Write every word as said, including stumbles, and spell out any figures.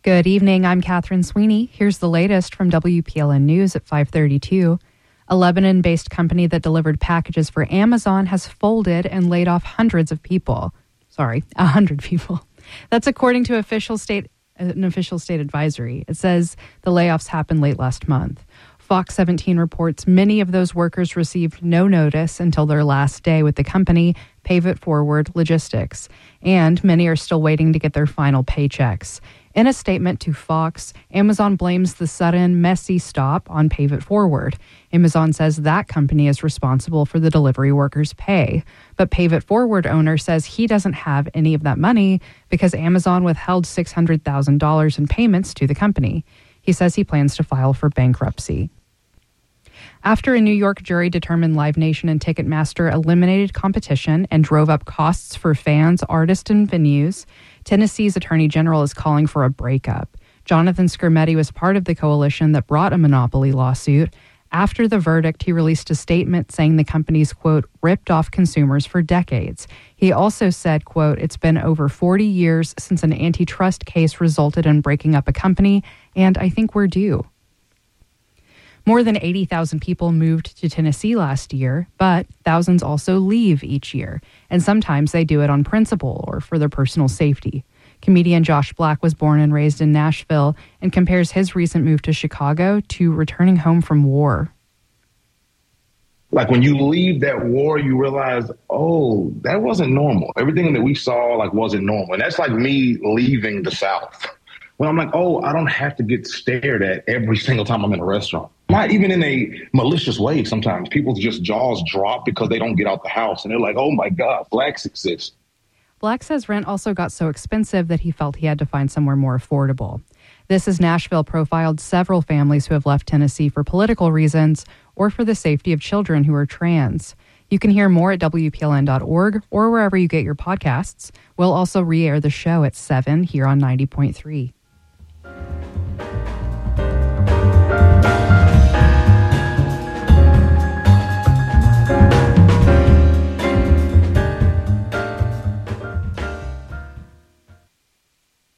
Good evening. I'm Catherine Sweeney. Here's the latest from W P L N News at five thirty-two. A Lebanon-based company that delivered packages for Amazon has folded and laid off hundreds of people. Sorry, a hundred people. That's according to official state an official state advisory. It says the layoffs happened late last month. Fox seventeen reports many of those workers received no notice until their last day with the company, Pave It Forward Logistics, and many are still waiting to get their final paychecks. In a statement to Fox, Amazon blames the sudden, messy stop on Pave It Forward. Amazon says that company is responsible for the delivery workers' pay. But Pave It Forward owner says he doesn't have any of that money because Amazon withheld six hundred thousand dollars in payments to the company. He says he plans to file for bankruptcy. After a New York jury determined Live Nation and Ticketmaster eliminated competition and drove up costs for fans, artists, and venues, Tennessee's Attorney General is calling for a breakup. Jonathan Skrmetti was part of the coalition that brought a monopoly lawsuit. After the verdict, he released a statement saying the companies, quote, ripped off consumers for decades. He also said, quote, it's been over forty years since an antitrust case resulted in breaking up a company, and I think we're due. More than eighty thousand people moved to Tennessee last year, but thousands also leave each year, and sometimes they do it on principle or for their personal safety. Comedian Josh Black was born and raised in Nashville and compares his recent move to Chicago to returning home from war. Like when you leave that war, you realize, oh, that wasn't normal. Everything that we saw like wasn't normal. And that's like me leaving the South. When I'm like, oh, I don't have to get stared at every single time I'm in a restaurant. Not even in a malicious way sometimes. People's just jaws drop because they don't get out the house. And they're like, oh, my God, blacks exist. Black says rent also got so expensive that he felt he had to find somewhere more affordable. This is Nashville profiled several families who have left Tennessee for political reasons or for the safety of children who are trans. You can hear more at W P L N dot org or wherever you get your podcasts. We'll also re-air the show at seven here on ninety point three.